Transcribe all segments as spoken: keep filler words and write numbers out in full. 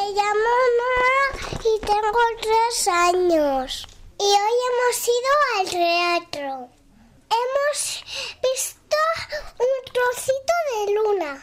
llamo Noa y tengo tres años. Y hoy hemos ido al teatro. Hemos visto un trocito de luna.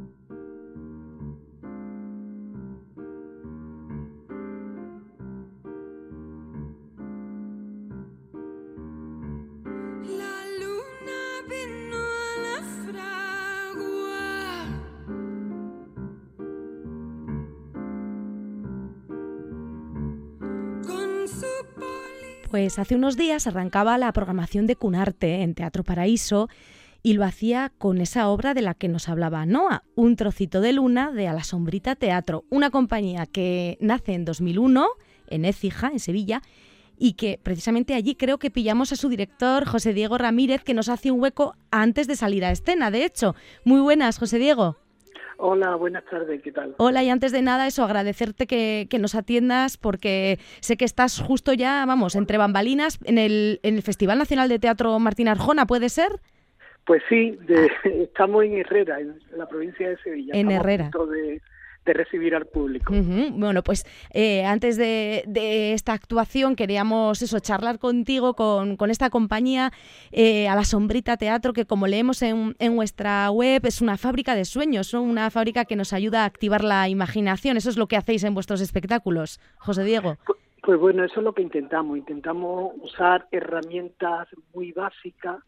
Pues hace unos días arrancaba la programación de Cunarte en Teatro Paraíso y lo hacía con esa obra de la que nos hablaba Noa, Un trocito de luna de A la Sombrita Teatro, una compañía que nace en dos mil uno en Écija, en Sevilla, y que precisamente allí creo que pillamos a su director, José Diego Ramírez, que nos hace un hueco antes de salir a escena, de hecho. Muy buenas, José Diego. Hola, buenas tardes, ¿qué tal? Hola, y antes de nada eso, agradecerte que, que nos atiendas porque sé que estás justo ya, vamos, entre bambalinas en el, en el Festival Nacional de Teatro Martín Arjona, ¿puede ser? Pues sí, de, estamos en Herrera, en la provincia de Sevilla. En estamos Herrera. A punto de, de recibir al público. Uh-huh. Bueno, pues eh, antes de, de esta actuación queríamos eso, charlar contigo con, con esta compañía, eh, A la Sombrita Teatro, que como leemos en, en vuestra web es una fábrica de sueños, ¿no? Una fábrica que nos ayuda a activar la imaginación. Eso es lo que hacéis en vuestros espectáculos, José Diego. Pues, pues bueno, eso es lo que intentamos. Intentamos usar herramientas muy básicas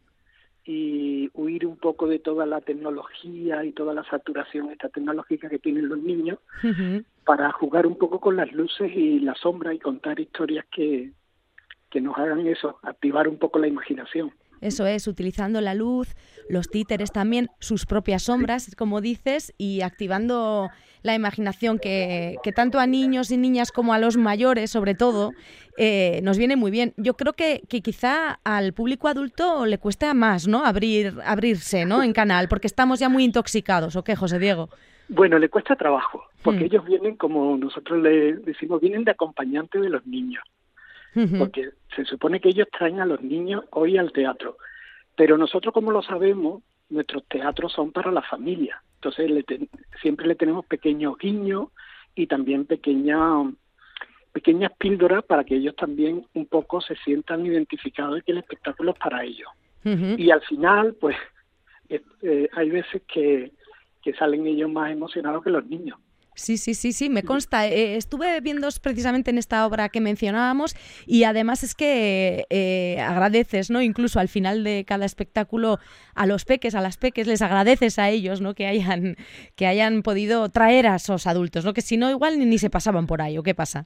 y huir un poco de toda la tecnología y toda la saturación esta tecnológica que tienen los niños, uh-huh, para jugar un poco con las luces y la sombra y contar historias que, que nos hagan eso, activar un poco la imaginación. Eso es, utilizando la luz, los títeres también, sus propias sombras, como dices, y activando la imaginación que, que tanto a niños y niñas como a los mayores, sobre todo, eh, nos viene muy bien. Yo creo que, que quizá al público adulto le cuesta más, ¿no?, abrir, abrirse, ¿no?, en canal, porque estamos ya muy intoxicados, ¿o qué, José Diego? Bueno, le cuesta trabajo, porque hmm. ellos vienen, como nosotros le decimos, vienen de acompañante de los niños. Porque se supone que ellos traen a los niños hoy al teatro, pero nosotros, como lo sabemos, nuestros teatros son para la familia. Entonces le ten, siempre le tenemos pequeños guiños y también pequeñas pequeñas píldoras para que ellos también un poco se sientan identificados y que el espectáculo es para ellos. Uh-huh. Y al final, pues, eh, eh, hay veces que, que salen ellos más emocionados que los niños. Sí, sí, sí, sí, me consta. Eh, estuve viendo precisamente en esta obra que mencionábamos y además es que eh, agradeces, ¿no? Incluso al final de cada espectáculo a los peques, a las peques, les agradeces a ellos, ¿no? Que hayan, que hayan podido traer a esos adultos, ¿no? Que si no, igual ni, ni se pasaban por ahí, ¿o qué pasa?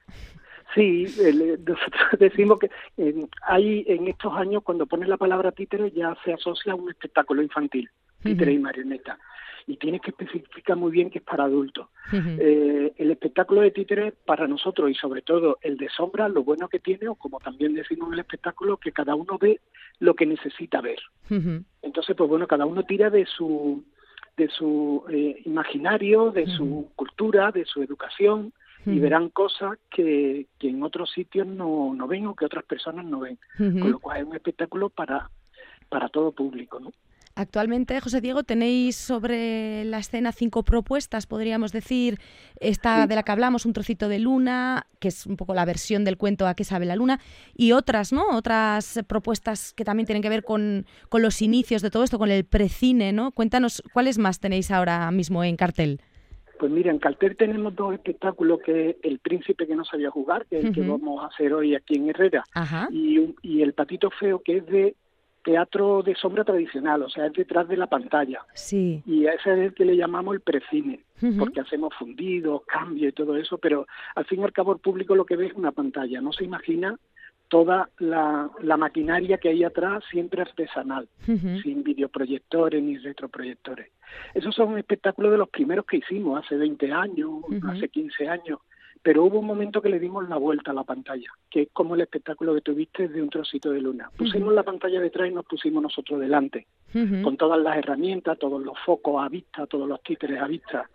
Sí, el, nosotros decimos que eh, hay en estos años, cuando pones la palabra títere, ya se asocia a un espectáculo infantil, títere uh-huh. y marioneta. Y tienes que especificar muy bien que es para adultos. Uh-huh. Eh, el espectáculo de títeres para nosotros, y sobre todo el de sombra, lo bueno que tiene, o como también decimos en el espectáculo, que cada uno ve lo que necesita ver. Uh-huh. Entonces, pues bueno, cada uno tira de su de su eh, imaginario, de uh-huh. su cultura, de su educación, uh-huh. y verán cosas que, que en otros sitios no, no ven o que otras personas no ven. Uh-huh. Con lo cual es un espectáculo para, para todo público, ¿no? Actualmente, José Diego, tenéis sobre la escena cinco propuestas, podríamos decir, esta sí. de la que hablamos, Un trocito de luna, que es un poco la versión del cuento A qué sabe la luna, y otras, ¿no? Otras propuestas que también tienen que ver con, con los inicios de todo esto, con el precine, ¿no? Cuéntanos, ¿cuáles más tenéis ahora mismo en cartel? Pues mira, en cartel tenemos dos espectáculos, que es El príncipe que no sabía jugar, que es el uh-huh. que vamos a hacer hoy aquí en Herrera, uh-huh. y, y El patito feo, que es de teatro de sombra tradicional, o sea, es detrás de la pantalla. Sí. Y a ese es el que le llamamos el precine, uh-huh. porque hacemos fundidos, cambios y todo eso, pero al fin y al cabo el público lo que ve es una pantalla, no se imagina toda la, la maquinaria que hay atrás, siempre artesanal, uh-huh. sin videoproyectores ni retroproyectores. Esos son espectáculos de los primeros que hicimos hace veinte años, uh-huh. hace quince años, pero hubo un momento que le dimos la vuelta a la pantalla, que es como el espectáculo que tuviste de Un trocito de luna. Pusimos uh-huh. la pantalla detrás y nos pusimos nosotros delante, uh-huh. con todas las herramientas, todos los focos a vista, todos los títeres a vista,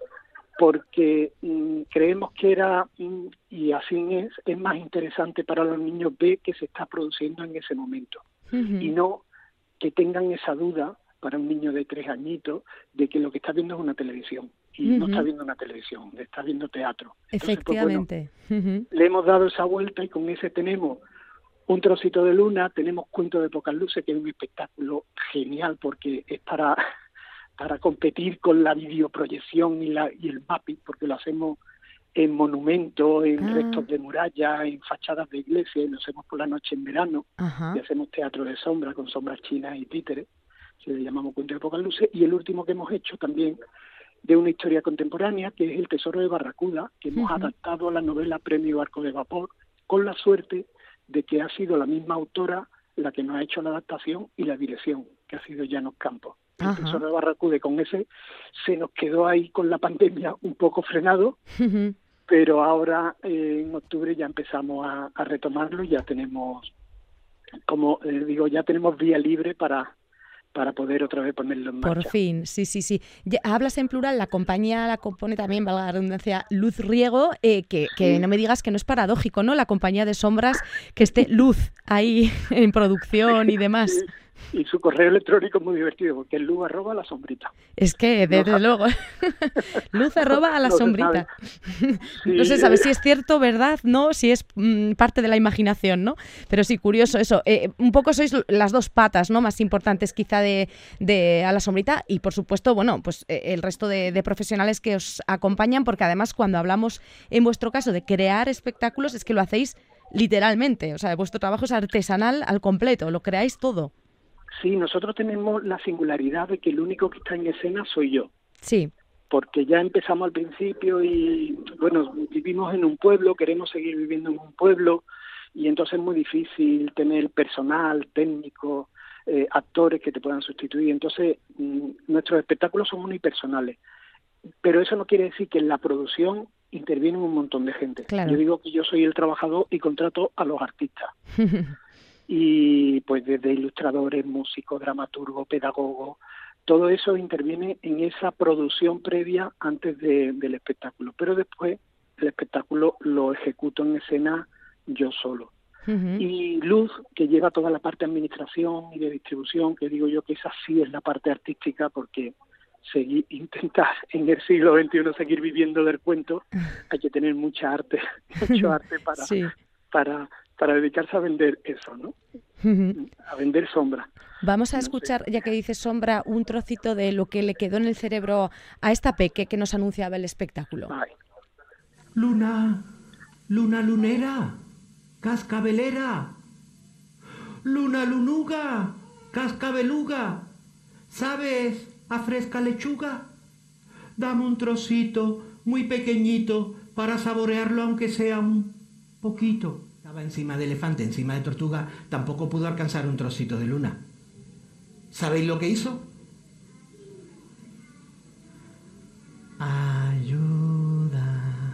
porque mmm, creemos que era, mmm, y así es, es más interesante para los niños ver qué se está produciendo en ese momento, uh-huh. y no que tengan esa duda para un niño de tres añitos de que lo que está viendo es una televisión. y uh-huh. no está viendo una televisión, está viendo teatro. Entonces, efectivamente. Pues bueno, uh-huh. le hemos dado esa vuelta y con ese tenemos Un trocito de luna, tenemos Cuento de pocas luces, que es un espectáculo genial porque es para, para competir con la videoproyección y, la, y el mapping, porque lo hacemos en monumentos, en ah. restos de muralla, en fachadas de iglesia, y lo hacemos por la noche en verano, Ajá. y hacemos teatro de sombra, con sombras chinas y títeres, que le llamamos Cuento de pocas luces, y el último que hemos hecho también de una historia contemporánea, que es El tesoro de Barracuda, que hemos uh-huh. adaptado a la novela Premio Barco de Vapor, con la suerte de que ha sido la misma autora la que nos ha hecho la adaptación y la dirección, que ha sido Llanos Campos. El Ajá. tesoro de Barracuda, con ese se nos quedó ahí con la pandemia un poco frenado, uh-huh. pero ahora eh, en octubre ya empezamos a, a retomarlo y ya tenemos, como eh, digo, ya tenemos vía libre para para poder otra vez ponerlo en marcha. Por fin, sí, sí, sí. Ya, hablas en plural, la compañía la compone también, valga la redundancia, Luz Riego, eh, que, que sí. no me digas que no es paradójico, ¿no? La compañía de sombras, que esté Luz ahí en producción y demás. Sí. Y su correo electrónico es muy divertido, porque es luz arroba la sombrita. Es que, desde no, luego, luz arroba a la no sombrita. Sí, no se sabe si es cierto, verdad, no, si es mm, parte de la imaginación, ¿no? Pero sí, curioso eso. Eh, un poco sois las dos patas, ¿no? Más importantes quizá de, de a la sombrita y, por supuesto, bueno, pues eh, el resto de, de profesionales que os acompañan, porque además cuando hablamos, en vuestro caso, de crear espectáculos, es que lo hacéis literalmente. O sea, vuestro trabajo es artesanal al completo, lo creáis todo. Sí, nosotros tenemos la singularidad de que el único que está en escena soy yo. Sí. Porque ya empezamos al principio y, bueno, vivimos en un pueblo, queremos seguir viviendo en un pueblo y entonces es muy difícil tener personal, técnico, eh, actores que te puedan sustituir. Entonces, mmm, nuestros espectáculos son unipersonales. Pero eso no quiere decir que en la producción intervienen un montón de gente. Claro. Yo digo que yo soy el trabajador y contrato a los artistas. Y pues desde ilustradores, músicos, dramaturgos, pedagogos, todo eso interviene en esa producción previa antes de, del espectáculo. Pero después el espectáculo lo ejecuto en escena yo solo. Uh-huh. Y Luz, que lleva toda la parte de administración y de distribución, que digo yo que esa sí es la parte artística, porque seguir, intentar en el siglo veintiuno seguir viviendo del cuento, hay que tener mucha arte, mucho arte para... Sí. para para dedicarse a vender eso, ¿no? Uh-huh. A vender sombra. Vamos a no escuchar, sé. Ya que dices sombra, un trocito de lo que le quedó en el cerebro a esta peque que nos anunciaba el espectáculo. Ay. Luna, luna lunera, cascabelera, luna lunuga, cascabeluga, ¿sabes a fresca lechuga? Dame un trocito muy pequeñito para saborearlo aunque sea un poquito. Estaba encima de elefante, encima de tortuga, tampoco pudo alcanzar un trocito de luna. ¿Sabéis lo que hizo? Ayuda,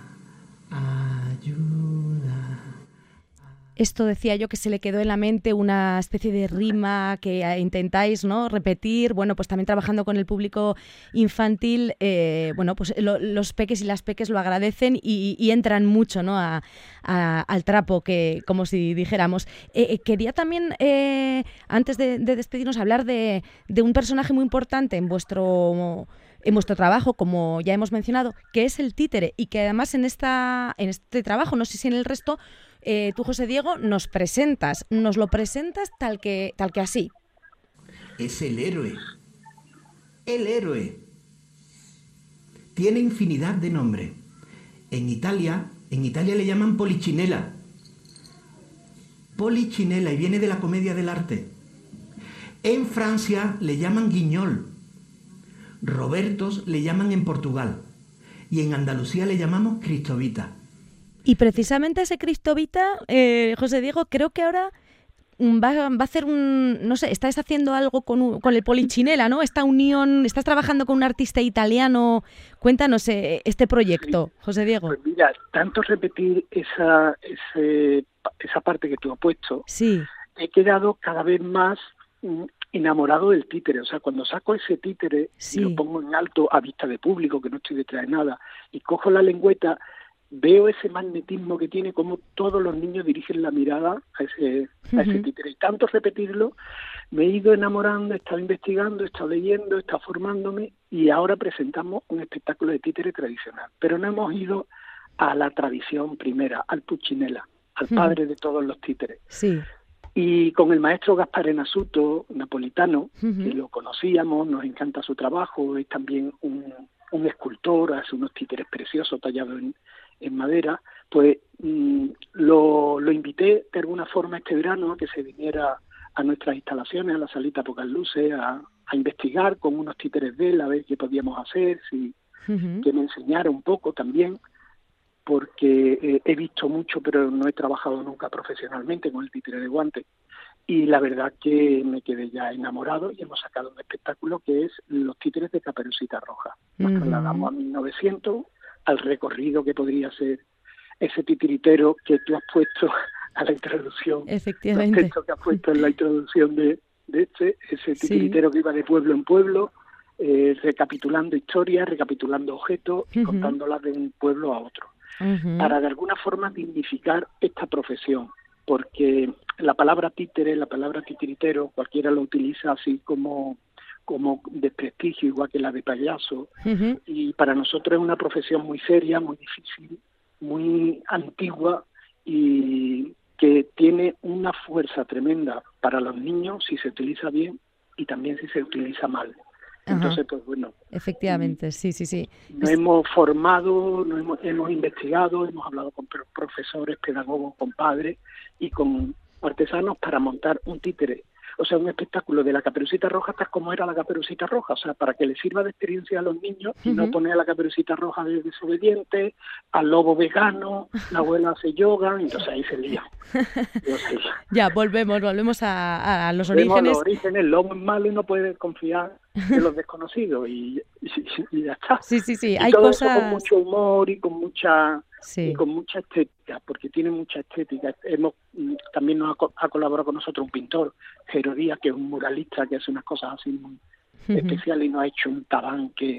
ayuda. Esto decía yo que se le quedó en la mente una especie de rima que intentáis, ¿no?, repetir, bueno, pues también trabajando con el público infantil, eh, bueno, pues lo, los peques y las peques lo agradecen y, y entran mucho, ¿no?, a, a, al trapo, que como si dijéramos. Eh, quería también, eh, antes de, de despedirnos, hablar de, de un personaje muy importante en vuestro... en vuestro trabajo, como ya hemos mencionado, que es el títere, y que además en esta en este trabajo, no sé si en el resto, eh, tú, José Diego, nos presentas, nos lo presentas tal que, tal que así. Es el héroe, el héroe. Tiene infinidad de nombres. En Italia, en Italia le llaman Polichinela. Polichinela, y viene de la comedia del arte. En Francia le llaman Guiñol. Robertos le llaman en Portugal y en Andalucía le llamamos Cristovita. Y precisamente ese Cristovita, eh, José Diego, creo que ahora va, va a hacer un, no sé, estás haciendo algo con, un, con el Polichinela, ¿no? Esta unión, estás trabajando con un artista italiano. Cuéntanos eh, este proyecto, sí. José Diego. Pues mira, tanto repetir esa, ese, esa parte que tú has puesto, sí. He quedado cada vez más enamorado del títere. O sea, cuando saco ese títere, sí. Y lo pongo en alto a vista de público, que no estoy detrás de nada, y cojo la lengüeta, veo ese magnetismo que tiene, como todos los niños dirigen la mirada a ese, uh-huh. a ese títere. Y tanto repetirlo, me he ido enamorando, he estado investigando, he estado leyendo, he estado formándome, y ahora presentamos un espectáculo de títere tradicional. Pero no hemos ido a la tradición primera, al Pulcinella, al uh-huh. padre de todos los títeres. Sí. Y con el maestro Gaspare Nasuto, napolitano, uh-huh. que lo conocíamos, nos encanta su trabajo, es también un, un escultor, hace unos títeres preciosos tallados en, en madera, pues mmm, lo, lo invité de alguna forma este verano a que se viniera a nuestras instalaciones, a la salita Pocas Luces, a, a investigar con unos títeres de él, a ver qué podíamos hacer, si, uh-huh. que me enseñara un poco también, porque eh, he visto mucho, pero no he trabajado nunca profesionalmente con el títere de guante. Y la verdad que me quedé ya enamorado y hemos sacado un espectáculo que es los títeres de Caperucita Roja. Nos uh-huh. trasladamos a mil novecientos, al recorrido que podría ser ese titiritero que tú has puesto a la introducción. Efectivamente. El texto que has puesto en la introducción de, de este, ese titiritero sí. que iba de pueblo en pueblo, eh, recapitulando historias, recapitulando objetos y uh-huh. contándolas de un pueblo a otro. Uh-huh. Para de alguna forma dignificar esta profesión, porque la palabra títere, la palabra titiritero, cualquiera lo utiliza así como, como desprestigio, igual que la de payaso, uh-huh. y para nosotros es una profesión muy seria, muy difícil, muy antigua y que tiene una fuerza tremenda para los niños si se utiliza bien y también si se utiliza mal. Entonces, Ajá. pues bueno. Efectivamente, sí, sí, sí. Nos es... hemos formado, nos hemos, hemos investigado, hemos hablado con profesores, pedagogos, con padres y con artesanos para montar un títere. O sea, un espectáculo de la Caperucita Roja tal como era la Caperucita Roja. O sea, para que les sirva de experiencia a los niños y uh-huh. no poner a la Caperucita Roja de desobediente, al lobo vegano, la abuela hace yoga, entonces ahí se lía. Ya, volvemos, volvemos a, a los volvemos orígenes. A los orígenes, el lobo es malo y no puede confiar en los desconocidos y, y, y ya está. Sí, sí, sí. Y hay todo cosas... eso con mucho humor y con mucha... Sí. y con mucha estética, porque tiene mucha estética. Hemos también nos ha, ha colaborado con nosotros un pintor, Jero Díaz, que es un muralista que hace unas cosas así muy uh-huh. especiales y nos ha hecho un tabanque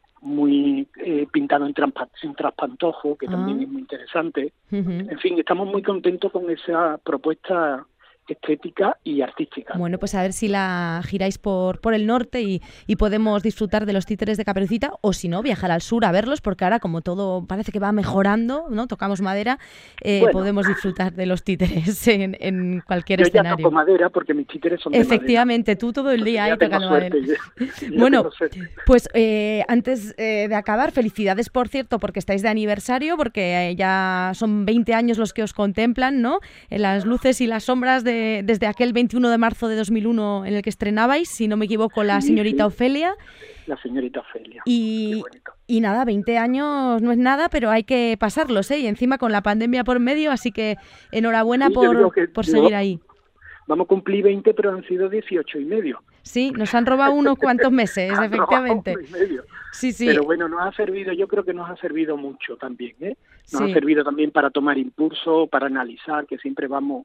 muy eh, pintado en, trampa, en traspantojo, que uh-huh. también es muy interesante. Uh-huh. En fin, estamos muy contentos con esa propuesta estética y artística. Bueno, pues a ver si la giráis por, por el norte y, y podemos disfrutar de los títeres de Caperucita, o si no, viajar al sur a verlos, porque ahora como todo parece que va mejorando, ¿no? Tocamos madera, eh, bueno. podemos disfrutar de los títeres en, en cualquier Yo escenario. Yo ya toco madera porque mis títeres son de Efectivamente, madera. tú todo el día ahí tocando suerte, madera. Ya, ya bueno, pues eh, antes eh, de acabar, felicidades, por cierto, porque estáis de aniversario, porque eh, ya son veinte años los que os contemplan, ¿no? En las luces y las sombras de desde aquel veintiuno de marzo de dos mil uno en el que estrenabais, si no me equivoco, la sí, señorita sí. Ofelia. La señorita Ofelia. Y, y nada, veinte años no es nada, pero hay que pasarlos, ¿eh? Y encima con la pandemia por medio, así que enhorabuena sí, por, por seguir ahí. Vamos a cumplir veinte, pero han sido dieciocho y medio. Sí, nos han robado unos cuantos meses, han efectivamente. Robado uno y medio. Sí, sí. Pero bueno, nos ha servido, yo creo que nos ha servido mucho también, ¿eh? Nos sí. ha servido también para tomar impulso, para analizar, que siempre vamos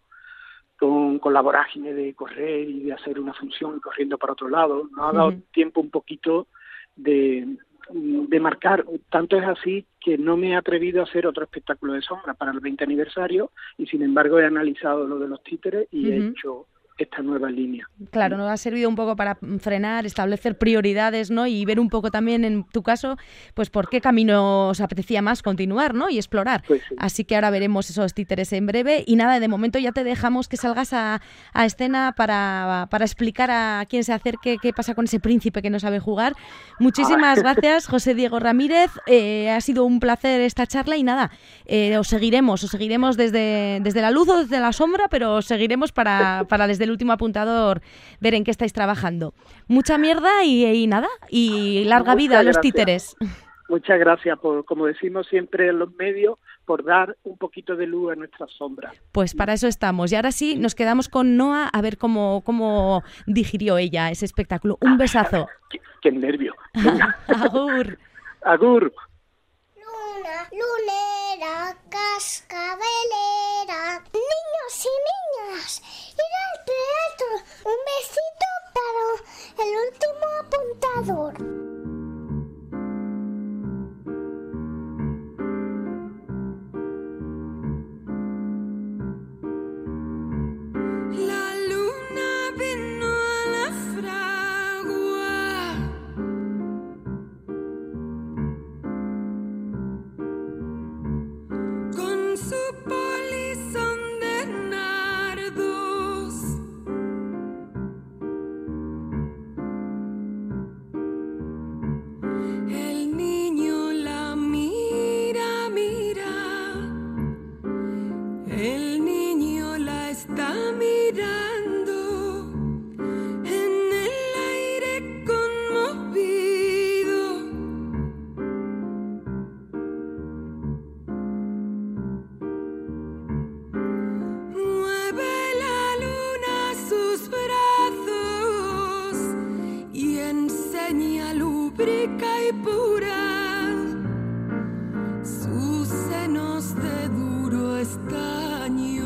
Con, con la vorágine de correr y de hacer una función corriendo para otro lado. Nos ha dado uh-huh. tiempo un poquito de, de marcar. Tanto es así que no me he atrevido a hacer otro espectáculo de sombra para el veinte aniversario y sin embargo he analizado lo de los títeres y uh-huh. he hecho esta nueva línea. Claro, nos ha servido un poco para frenar, establecer prioridades, ¿no? Y ver un poco también, en tu caso, pues por qué camino os apetecía más continuar, ¿no? Y explorar. Pues sí. Así que ahora veremos esos títeres en breve. Y nada, de momento ya te dejamos que salgas a, a escena para, para explicar a quien se acerque qué pasa con ese príncipe que no sabe jugar. Muchísimas ah. gracias, José Diego Ramírez. Eh, ha sido un placer esta charla y nada, eh, os seguiremos, os seguiremos desde, desde la luz o desde la sombra, pero os seguiremos para, para desde el último apuntador ver en qué estáis trabajando. Mucha mierda y, y nada, y larga Muchas vida a los gracias. títeres. Muchas gracias por, como decimos siempre en los medios, por dar un poquito de luz a nuestras sombras. Pues para eso estamos. Y ahora sí, nos quedamos con Noa a ver cómo, cómo digirió ella ese espectáculo. Un besazo. qué, qué nervio. Agur. Agur. Luna, lunera, cascabelera, niños y niñas, ir al teatro, un besito para el último apuntador. con su polizón de nardos. El niño la mira, mira, el niño la está mirando en el aire conmovido. Mueve la luna sus brazos y enseña lúbrica y pura sus senos de duro estaño.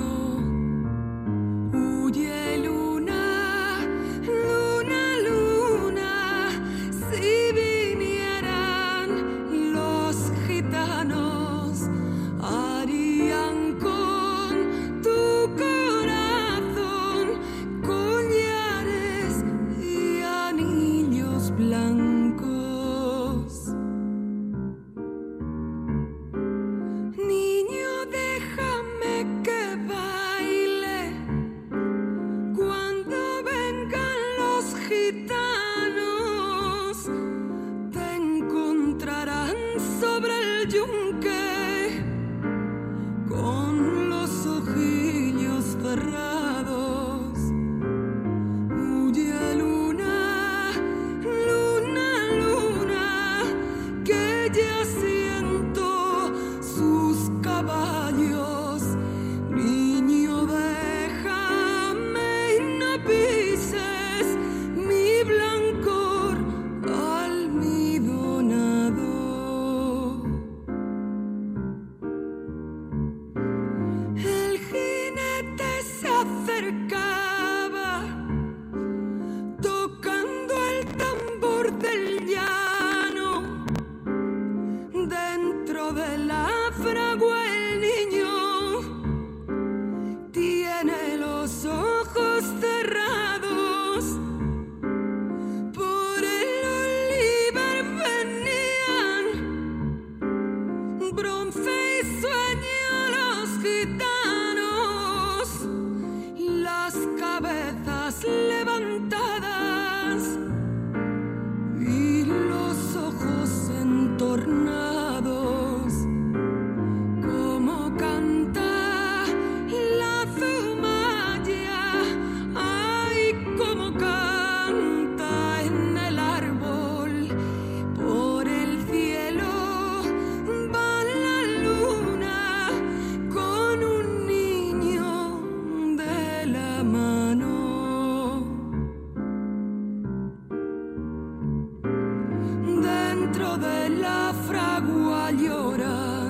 Huye luna, luna, luna, si vinieran los gitanos, harían con tu corazón collares y anillos blancos. Niño, déjame que baile cuando vengan los gitanos. Te encontrarán sobre el yunque con los ojillos cerrados. Huye luna, luna, luna, que ya siento sus caballos. Niño, déjame y no pises mi blancor almidonado. El jinete se acercaba, tocando el tambor del llano. Dentro de la fragua el niño tiene los ojos cerrados. Por el olivar venían bronce y sueño los gitanos, las cabezas levantadas y los ojos entornados. Como canta la zumaya, ay, como canta en el árbol. Por el cielo va la luna con un niño de la mano. Dentro de la fragua llora